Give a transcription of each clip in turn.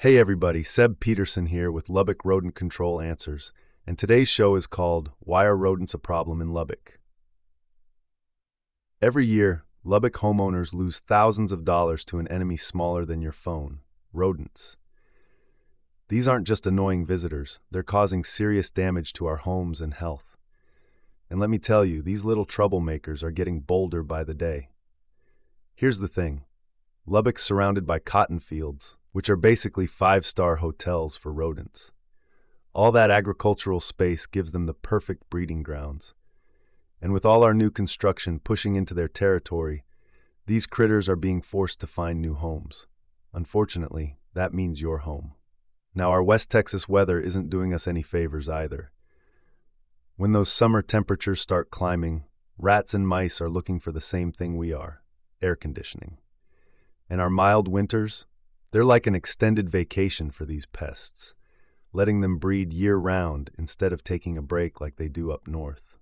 Hey everybody, Seb Peterson here with Lubbock Rodent Control Answers, and today's show is called Why Are Rodents a Problem in Lubbock? Every year, Lubbock homeowners lose thousands of dollars to an enemy smaller than your phone, rodents. These aren't just annoying visitors, they're causing serious damage to our homes and health. And let me tell you, these little troublemakers are getting bolder by the day. Here's the thing. Lubbock's surrounded by cotton fields, which are basically five-star hotels for rodents. All that agricultural space gives them the perfect breeding grounds. And with all our new construction pushing into their territory, these critters are being forced to find new homes. Unfortunately, that means your home. Now, our West Texas weather isn't doing us any favors either. When those summer temperatures start climbing, rats and mice are looking for the same thing we are: air conditioning. And our mild winters, they're like an extended vacation for these pests, letting them breed year-round instead of taking a break like they do up north.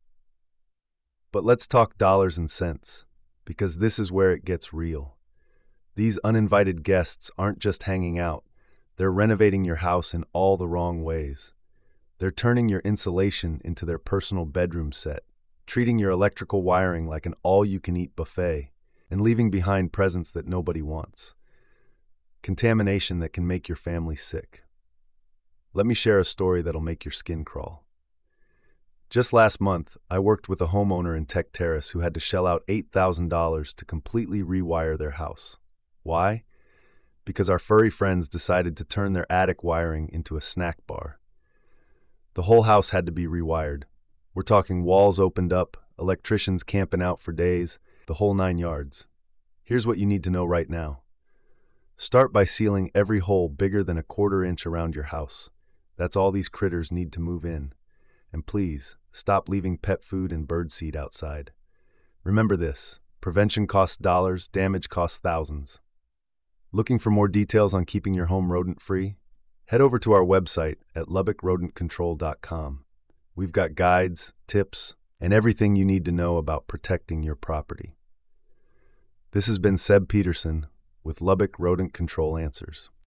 But let's talk dollars and cents, because this is where it gets real. These uninvited guests aren't just hanging out, they're renovating your house in all the wrong ways. They're turning your insulation into their personal bedroom set, treating your electrical wiring like an all-you-can-eat buffet, and leaving behind presents that nobody wants. Contamination that can make your family sick. Let me share a story that'll make your skin crawl. Just last month, I worked with a homeowner in Tech Terrace who had to shell out $8,000 to completely rewire their house. Why? Because our furry friends decided to turn their attic wiring into a snack bar. The whole house had to be rewired. We're talking walls opened up, electricians camping out for days, the whole 9 yards. Here's what you need to know right now. Start by sealing every hole bigger than a 1/4 inch around your house. That's all these critters need to move in. And please, stop leaving pet food and birdseed outside. Remember this: prevention costs dollars, damage costs thousands. Looking for more details on keeping your home rodent-free? Head over to our website at lubbockrodentcontrol.com. We've got guides, tips, and everything you need to know about protecting your property. This has been Seb Peterson with Lubbock Rodent Control Answers.